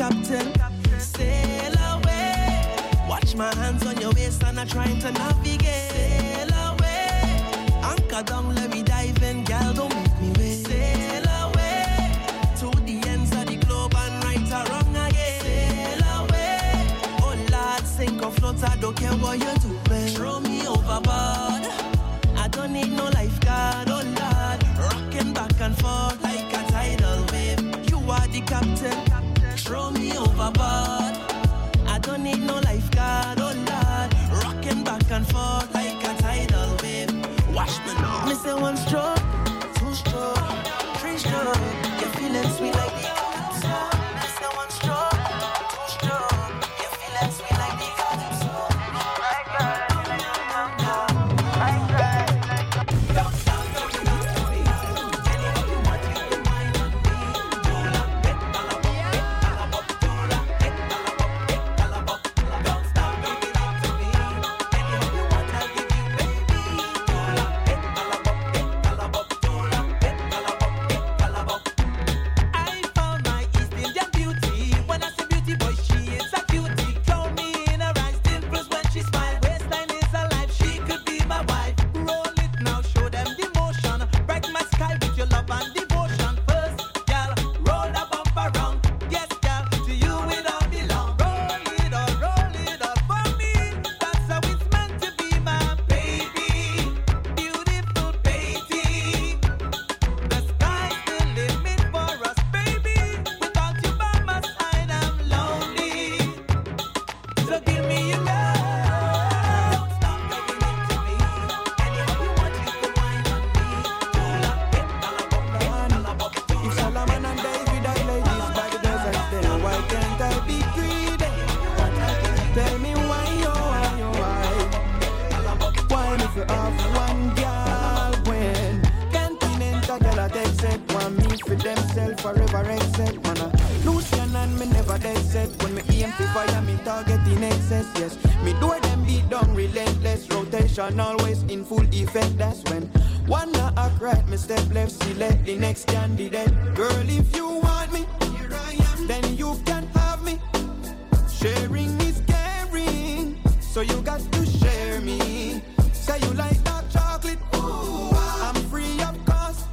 captain. Sail away. Watch my hands on your waist and I'm trying to navigate. Sail away. Anchor down, let me dive in, girl, don't make me wait. Sail away to the ends of the globe and right or wrong again. Sail away. Oh Lord, sink or float, I don't care what you do, man. Throw me overboard. I don't need no lifeguard, oh Lord. Rocking back and forth like a tidal wave. You are the captain. Throw me overboard. I don't need no lifeguard, oh Lord. Rocking back and forth like a tidal wave. Watch me now. Me say one stroke, two stroke, three stroke. You feeling sweet like the calypso. Me say one stroke, two stroke. You feeling sweet like the calypso. Forever except man a Lucian and me never dead set. When me aim to fire me target in excess. Yes, me do them beat down relentless. Rotation always in full effect. That's when one not act right, me step left, select the next candidate. Girl, if you want me, here I am, then you can have me. Sharing is caring, so you got to share me. Say you like dark chocolate, ooh, I'm free of cost.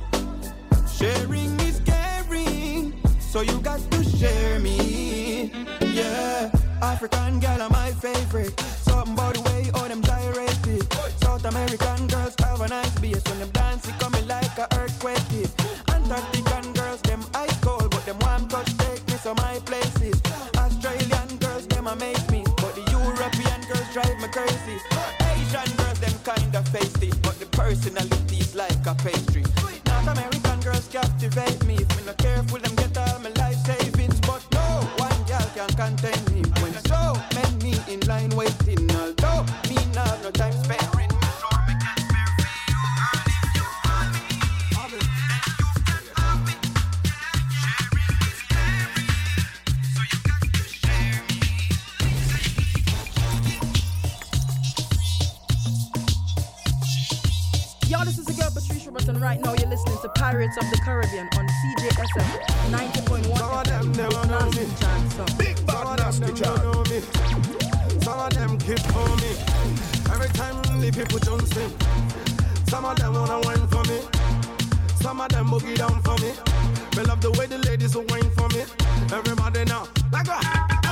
Sharing is caring, so you got to share me. Yeah, African girl are my favorite. Something about the way all them gyrated. South American girls have a nice bass. When them dance it coming like a earthquake hit. Antarctican girls them ice cold, but them warm touch take me to my places. Australian girls them amaze me, but the European girls drive me crazy. Asian girls them kinda feisty, but the personality is like a pastry. North American girls captivate me. If me not careful, them get all my life savings. But no one girl can contain me. When so many in line waiting, although me not have no time sparing. Me sure me can spare for you, girl, if you want me. And you can have me. Sharing is caring, so you got to share me. Yo, this is the girl Patricia Button. Right now you're listening to Pirates of the Caribbean on CJSF 90.1 Some of them never know me. Big bad nasty child. Some of them keep for me. Every time the people don't sing. Some of them wanna wine for me. Some of them boogie down for me. Me love the way the ladies will wine for me. Everybody now, like a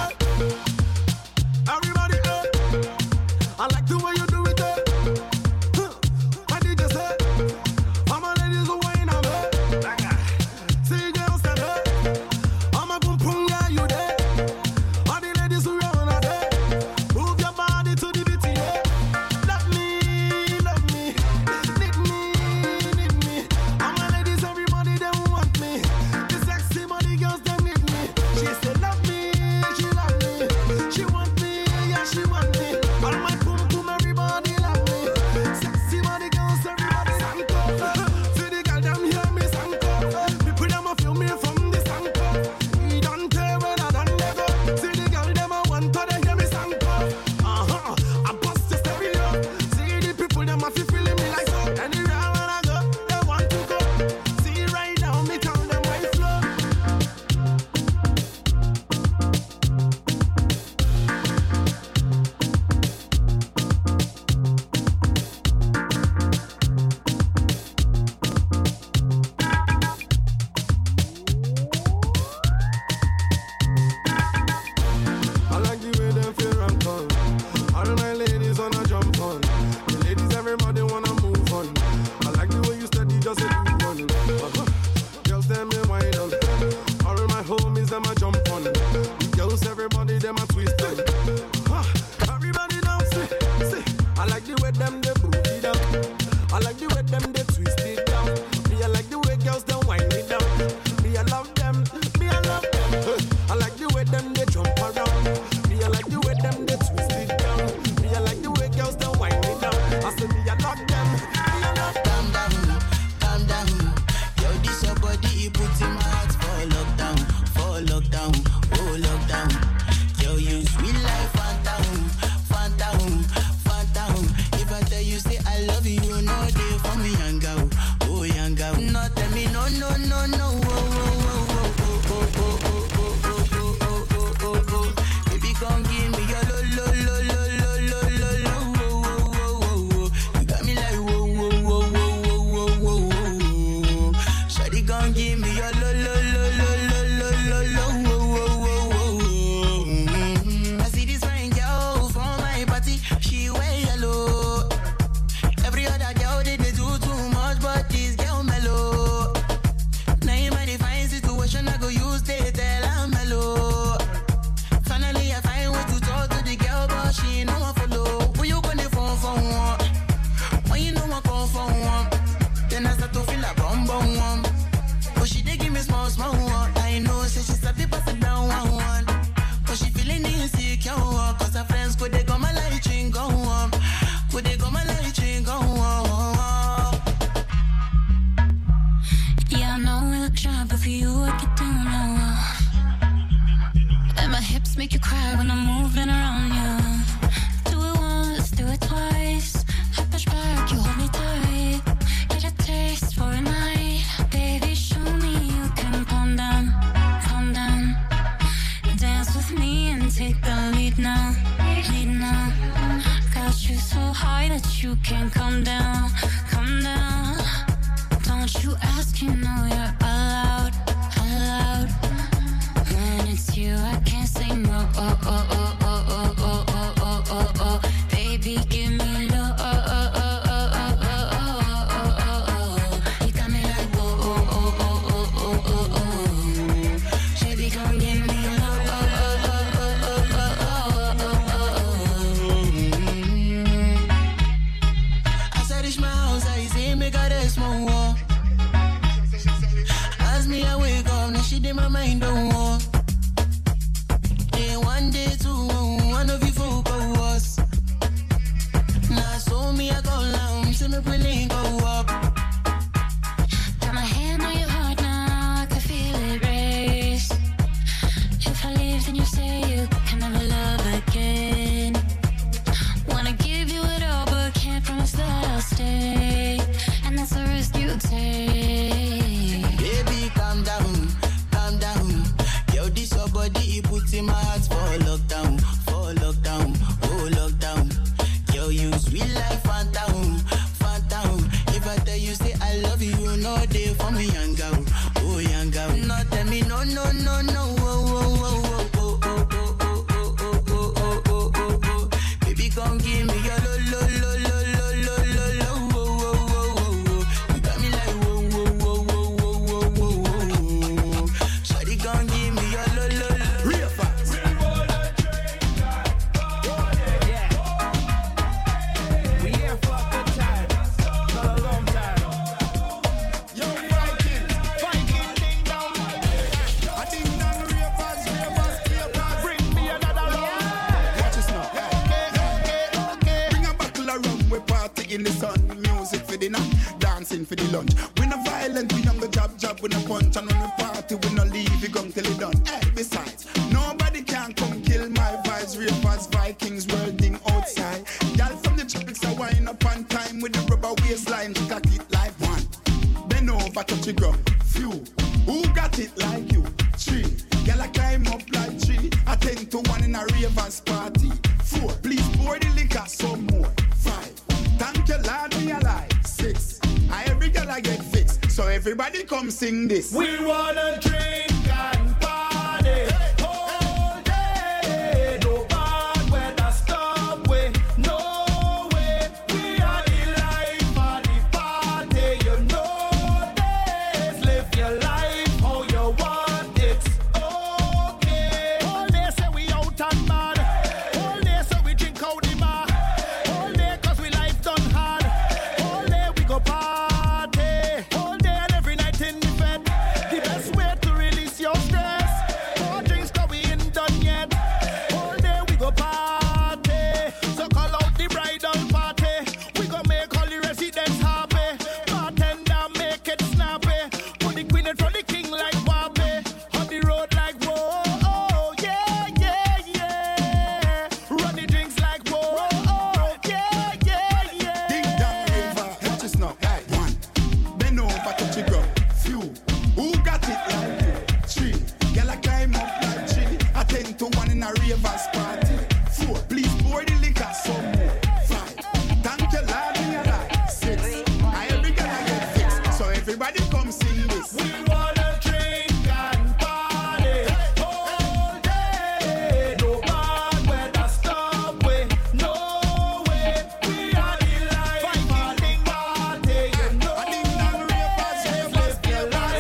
everybody I like the way you do it. What did you say? All my ladies will wine on me. See girls that I'm a boom boom guy, you there. All the ladies who run out there. Move your body to the beat, yeah. Love me, need me. All my ladies, everybody, they want me. The sexy body girls, they need me. She said love me, everybody them a twist it. Everybody now see. I like the way them they boot it down. I like the way them they twist it down. Me I like the way girls them wind it down. Me I love them. I like the way them they jump around. Me I like the way them they twist it down. Me I like the way girls them wind it down. I say me I love them. Calm down. Yo, this your body, you put in my heart for lockdown, oh lockdown. Yo, you sweet life, phantom. If I tell you say I love you, no day for me, young girl, oh young girl. No tell me no. Baby, come give me your lo. You got me like whoa. Shawty, come give me your lo. I see this fine girl from my party, she wear yellow. Every other girl they do too much, but this girl mellow. Now in my define situation, I go use they tell I'm mellow. Finally I find way to talk to the girl, but she ain't no one follow. Who you gonna phone for one? When you know I call for one, then I start to feel like bum one. But she dey give me small one. I know say she's a bit pass it down one. But she feeling insecure, cause her friends could they come my light ring go on. Could they come my light ring go on. Yeah, I know we look shy, but for you I get down low. And my hips make you cry when I'm moving around you. Do it once, do it twice. I push back, you hold me tight. Get a taste for a night. Baby, show me you can calm down. Dance with me and take the lead now. Got you so high that you can't come down. Don't you ask, you know you're allowed. When it's you, I can't say no. Baby, give me low. You got me like whoa. Baby, come give me low. As I reach my house, I say make her rest more. As me I wake up, now she did my mind don't walk. Day one, day two, one of you focus. Now so me I go down, see me really go up. Got my hand on your heart now, I can feel it race. If I leave, then you say you can never love again. Wanna give you it all, but can't promise that I'll stay. And that's the risk you take. Baby, calm down. Yo, this your body, you put in my heart for lockdown, oh lockdown. Yo, you sweet life, phantom. If I tell you say I love you, no day for me, young girl, oh young girl. No tell me no. Baby, come give me your lo. You got me like whoa. Shawty, come give me your lo. Real facts. We here for a good time, not a long time. Yo, Viking ding dong. I ding dong, real fast. Bring me another round. Watch this now. Okay. Bring a buckle of rum, we party in the sun. Music for dinner, dancing for the lunch. We no violent, we young go jab, we no punch. And when we party, we no leave, we come till it done. Hey, besides, nobody can come kill my vibes. Real fast Vikings worlding outside. Y'all from the tropics are wind up on time with the rubber waistline. Got it like one. Bend over, touch the ground. Few, who got it like you? 3, y'all a climb up like 3. I 10 to 1 in a ravers party. 4, please pour the liquor some more. 5, thank you Lord me alive. 6, every girl I get fixed. So everybody come sing this. We wanna drink and party all day. No bad weather stop we. No way. We are the life of the party. You know this. Live your life how you want it. Okay. All they say we out to 1 in a ravers party. 4, please pour the liquor some more. 5, thank you Lord in your life. 6, every girl I get fixed. So everybody come sing this. We wanna drink and party all day. No bad weather stop way. No way. We are the life. Party, party. You know. I think that ravers live your life.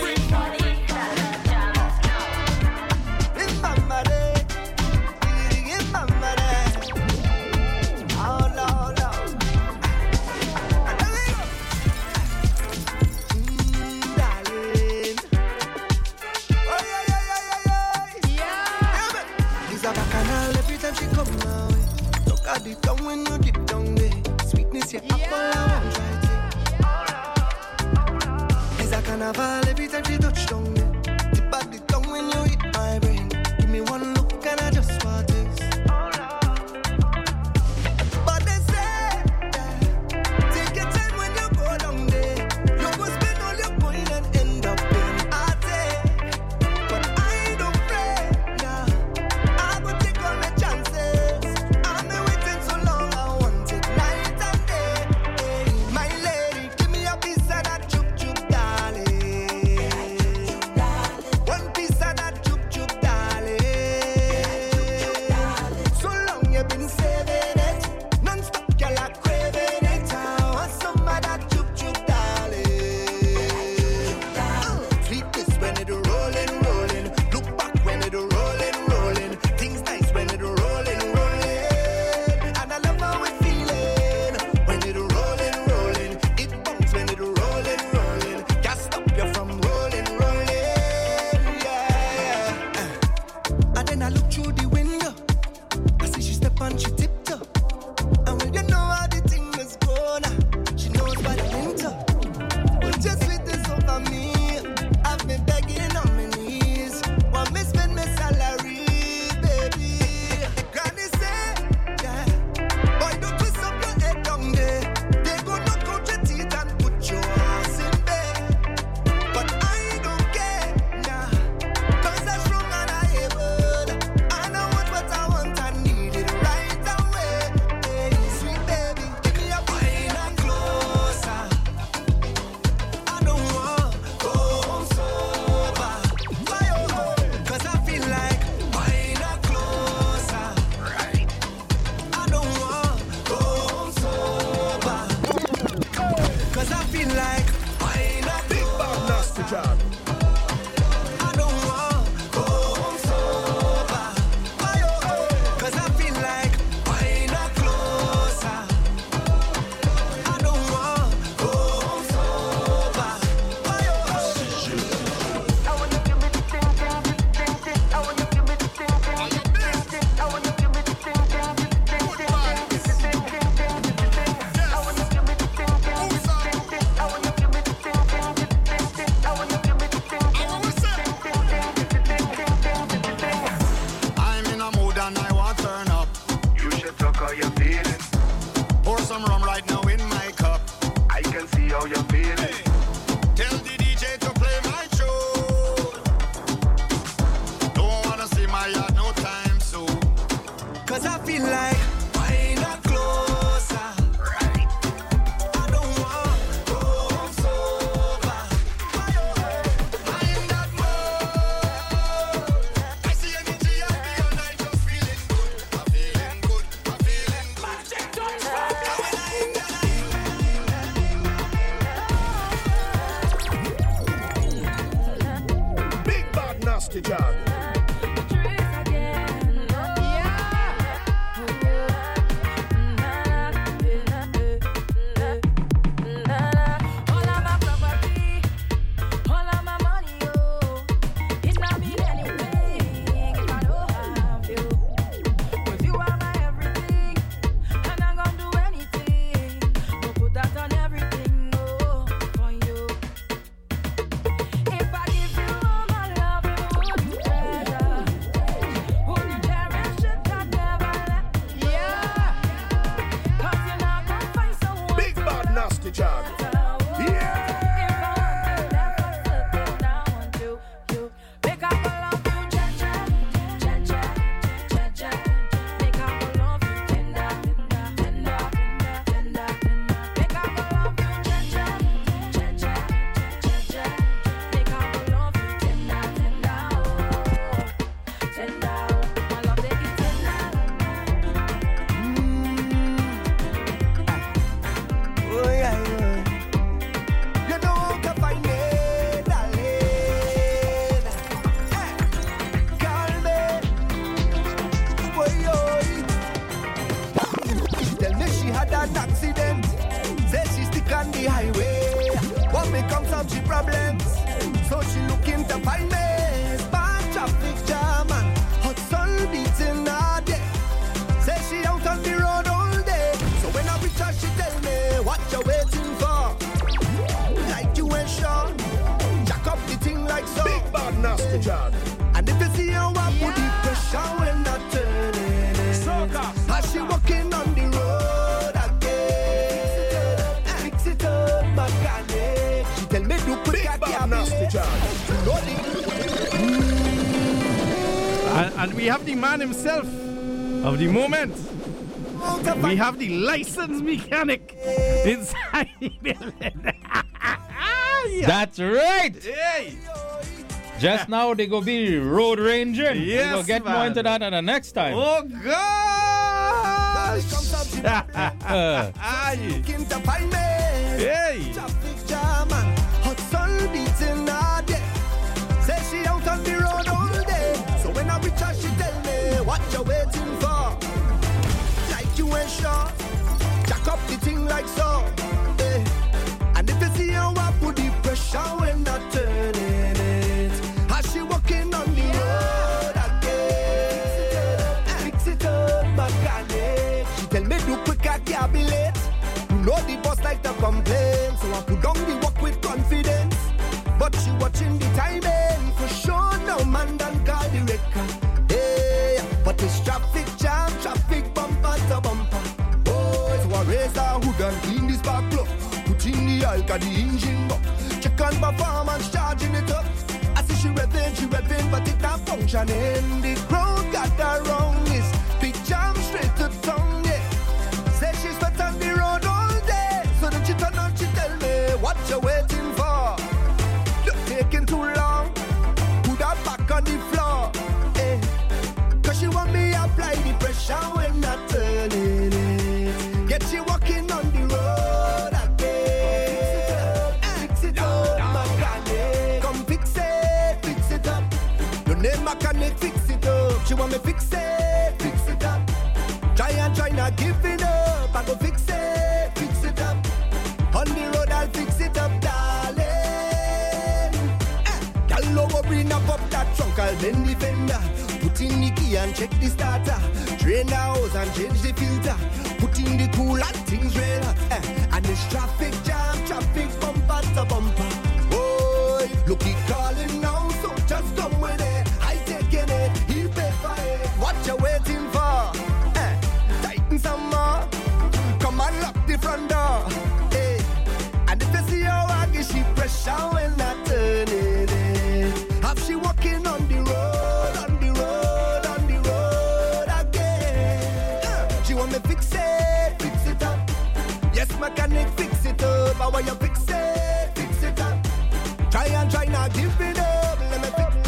She come my way. Look at the tongue when you dip down there. Sweetness, your apple, I won't try it. It's a carnival every time she touch down there. Tip at the tongue when you hit my brain. Give me one look and I just want this. But they say, take your time when you go down there. You go spend all your coin and end up in a day. But I don't pray, nah. I go take all my chances. I've been waiting so long, I want it night and day. Hey, my lady, give me a piece of that chup chup, darling. One piece of that chup chup, darling. So long you've been saving it, non-stop girl are craving it. I want some of that chup chup, darling. Sweetness when it rolling, rolling. Look back when it rolling, rolling. Things nice when it rolling, rolling. And I love how it feeling when it rolling, rolling. It bounce when it rolling, rolling. Can't stop you from rolling, rolling. Yeah. And then I look through the window. I see she step on, she tiptoe. And when you know how the thing is going, she knows by the winter. But just with this over me, I've been begging on my knees. Want me spend my salary, baby. Granny say, yeah, boy, don't twist up your head down there. They go knock out your teeth and put your ass in bed. But I don't care, nah, 'cause I'm strong and I able. I know what I want, I need it right away. Hey, sweet baby, give me a wine and closer. I don't want go home sober. Why, oh, 'cause I feel like wine and closer. Right. I don't want go home sober. 'Cause I feel like wine and closer. I don't want go home sober. Why, oh, 'cause I feel like wine and closer. I don't want go home sober. Why, oh, I wanna give it ting ting ting ting. I wanna give it ting ting ting ting. I wanna give it ting ting ting ting ting ting. I wanna give it ting ting ting ting. I wanna give it ting ting ting ting. I wanna give it ting ting ting. I wanna give it ting ting ting ting. I'm in a mood and I want turn up. You should talk how you're feeling. Pour some rum right now in my cup. I can see how you're feeling. Tell the DJ to play my show. Don't wanna see my yard no time soon. 'Cause I feel like wine and closer. Right. I don't want go home sober. I am that mode. I see energy and beyond. I just feeling good. I'm feeling good. I'm feeling good. Big bad nasty job. Trees again. Yeah. she problems. So she looking to find me. Bad traffic jam and hot sun beating her day. Say she out on the road all day. So when I reach her, she tell me, what you waiting for? Like you ain't sure. Jack up the thing like so. Big bad nasty John. And if you see her walk with the pressure when not turning it. As she walking on the road again. Fix it up, mechanic. She tell me do quick at the And we have the man himself of the moment. We have the licensed mechanic inside the building. That's right. Hey. Just now they go be road ranging. Yes, we go get man. more into that the next time. Oh gosh! Hey! Traffic jam and hot sun beating her day. Say she out on the road all day. So when I reach her, she tell me, what you waiting for? Like you ain't sure. Jack up the thing like so. Hey. And if you see her walk with the pressure when not turning it. As she walking on the road again. Fix it up, mechanic. She tell me do quick, I can't be late. You know the boss like to complain, so I put down the work with confidence. But she watching the timing, for sure no man done call the record. Hey, but it's traffic jam, traffic bumper to bumper. Oh, so I raise her hood and clean this back plug. Put in the alka, the engine buck. Check on performance, charging it up. I see she revving, but it not functioning. The crowd got her wrong, this big jam straight to tongue, yeah. Say she's wet on the road all day. So then she turn on, she tell me, what you waiting for? You're taking too long. Put her back on the floor, eh. Cause she want me apply the pressure when not turning it. Get she walking on the road again. Fix it up, mechanic. Come fix it up. Your name mechanic, fix it up. She want me fix it up. Try not give it up. I go fix it up. On the road I'll fix it up, darling. Girl, over bring up that trunk, I'll bend the fender. Put in the key and check the starter. Drain the hose and change the filter. Put in the cool and things real hot. And it's traffic jam, traffic bumper to bumper. Boy, look it calling now, so just come with it. I taking it, he pay for it. What you waiting for? Tighten some more. Come and lock the front door. Hey. And if you see her walking, she pressure when not turning it. Have she walking on the road again? She want me fix it up. Yes, mechanic, fix it up. How will you fix it up? Try now, give it up. Let me fix it up.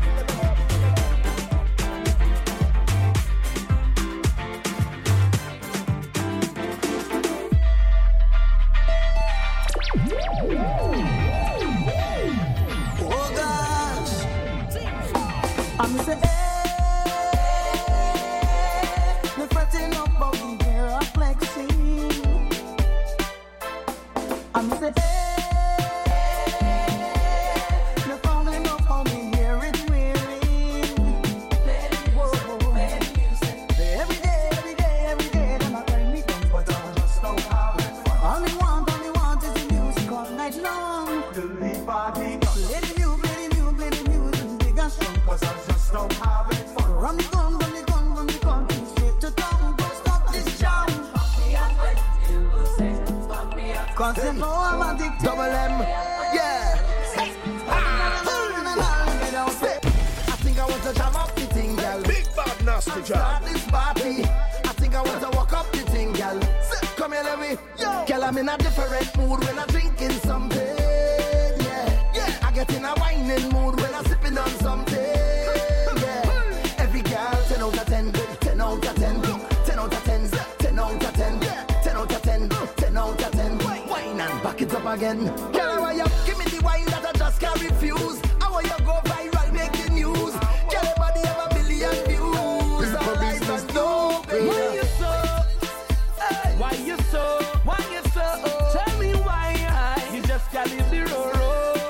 Oh gosh, I'm say, me fretting up about the hair of flexing. I'm say, me falling up on me hair it wearing. Every day, then I turn me down, but I just don't have it. All me want is the music all night long. The lead party, play the music, big and strong, 'cause I just don't have it. Run the gun, straight to town, don't stop this jam. 'Cause you know I'm addicted. Double M, yeah. I think I want to jam up the thing, girl. Big bad nasty John. Start this party. I think I want to walk up the thing, girl. Come here, let me. Girl, I'm in a different mood when I'm drinking something. Yeah. I get in a whining mood when I'm sipping on something. Yeah. Every girl, 10 out of 10. 10 out of 10. 10 out of 10. 10 out of 10. 10 out of 10. 10 out of 10. Wine and back it up again. Girl, how are you? Give me the wine that I just can't refuse. How are you go viral, make the news? Girl, your body have a million views. All eyes on you, baby. Why you so? Tell me why you just can't leave the road.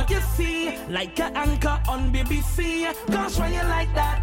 what you see, like an anchor on BBC. Gosh, why you like that?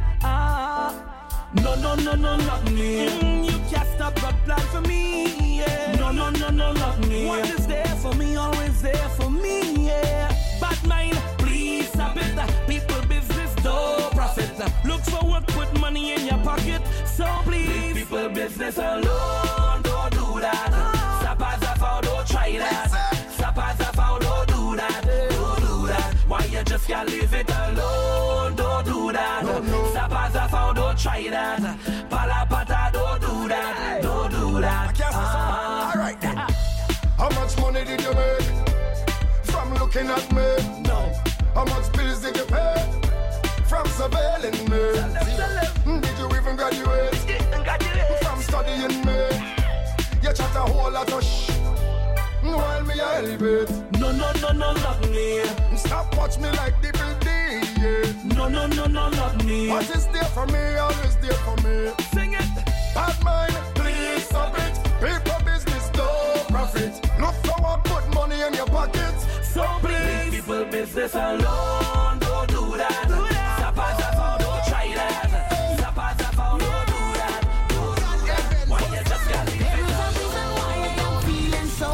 No, not me. You can't stop the plan for me, yeah. No, not me. What is there for me, always there for me, yeah. Bad mind, please stop it. People business, no profit. Look for what put money in your pocket. So please, people business alone, don't do that. Stop as a foul, don't try that. Stop as a foul, don't do that. Don't do that. Why you just can't leave it alone? Don't do that. Stop as a foul, don't try that. Palapata, don't do that. Don't do that. Alright then. How much money did you make from looking at me? No. How much bills did you pay from surveilling me? Did you even graduate from studying me? You chat a whole lot of while me I elevate. No, not me. Stop watch me like the building, yeah. No, not me. What is there for me, always there for me. Sing it. Bad mind, please stop it. People business, no profit. Look for what put money in your pockets. So please, people business alone, don't do that. Stop as a foul, don't try that. Stop as a foul, don't do that. Don't do that. Why you just can't leave it? There's a reason why I am feeling so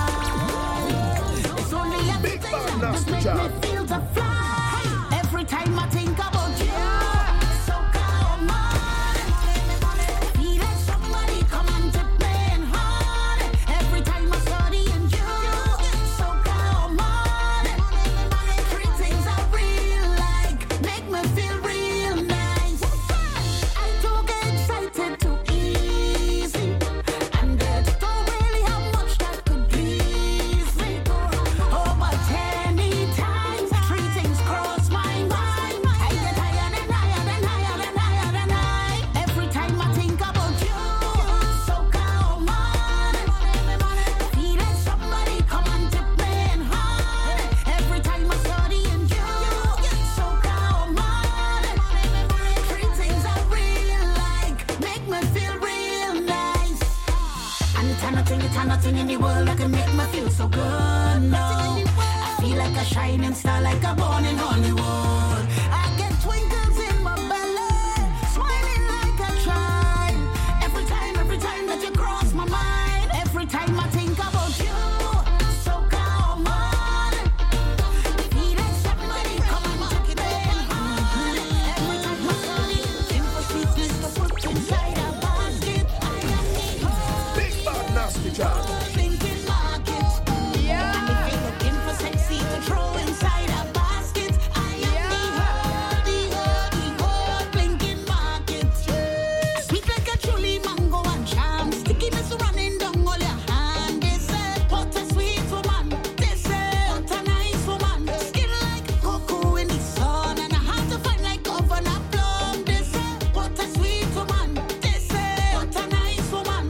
high. It's only everything that makes me feel to fly. Every time I think about you, so come on. Feeling somebody come and tip me in hard. Every time I study in you, so come on. Three things I real like make me feel real nice. I don't get excited too easy, and I don't really have much that could please me. Oh, but anytime three things cross my mind, I get higher and higher and higher and higher and high. Every time I think about you, so come on. Feeling somebody come and tip me in hard. Every time I study in you, so come on. Three things I real like make me feel real nice. And it's nothing in the world that can make me feel so good. No, I feel like a shining star, like a born in Hollywood. I get twinkles in my belly, smiling like a child. Every time that you cross my mind, every time I think about you, so come on. Feeling somebody come and take it in hard. Every time I study, think for sweetness to put inside a basket. I am the Big bad nasty job. thinking market. And if you're looking for sexy to throw inside a basket, I am the blinking market. Sweet like a truly mango and charm, stickiness running down all your hand. They say, what a sweet woman. They say, what a nice woman. Skin like cocoa in the sun, and a heart to find like oven a plum. They say, what a sweet woman. They say, what a nice woman.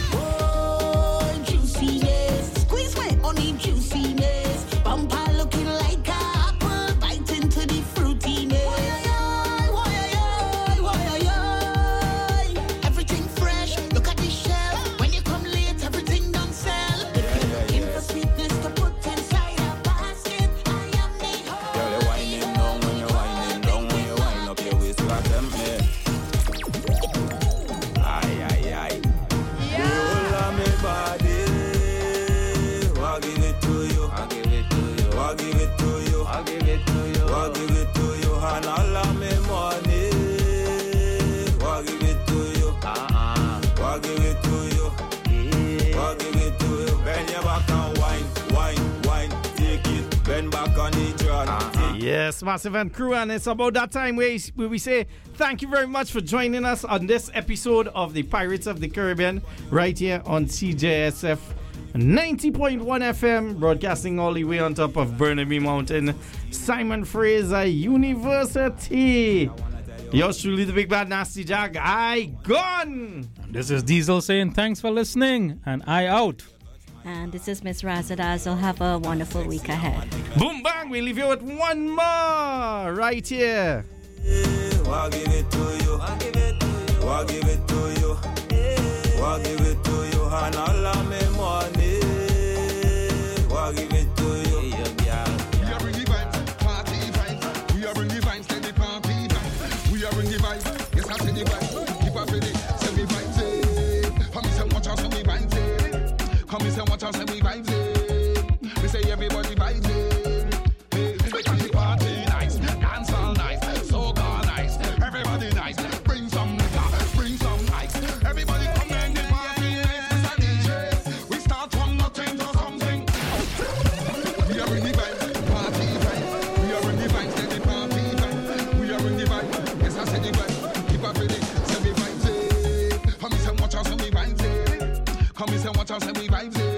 Oh, juiciness, squeeze my honey juiciness. Bumper looking like a apple, bite into the fruitiness. Everything fresh, look at the shelf. When you come late, everything done sell. If you're looking for sweetness to put inside a basket, I am the hoe. Girl, you whining down when you whining down when you wind up your waist, you got them me. Aye. You love me body, I give it to you. I give it to you. I give it to you. I give it to you. I give it to you. And all of me money, I give it to you. I give it to you. I give it to you. Bend your back and wine, take it. Bend back on the drum. Yes, Massive and crew, and it's about that time where we say thank you very much for joining us on this episode of the Pirates of the Caribbean right here on CJSF 90.1 FM, broadcasting all the way on top of Burnaby Mountain, Simon Fraser University. Yours truly, the Big Bad Nasty Jag. I gone. This is Diesel saying thanks for listening, and I out. And this is Miss Razadazzle. Have a wonderful week ahead. Boom bang, we leave you with one more right here. I give it to you. I give it to you. I give it to you. I give it to you. And all of me money. I give it to you. Yeah, You bring the vibes watch us and we vibes in. We say everybody vibes in. Because the party nice, dance all nice, so call nice, everybody nice. Bring some liquor, bring some ice. Everybody come and the party nice. Mr. DJ, we start from nothing to something. We are in the vibe, party vibe. We are in the vibe, steady party vibe. We are in the vibe, yes I said the vibe. Keep up with it, say we vibes in. Come and say watch us and we vibes in. Come and say watch us and we vibes in.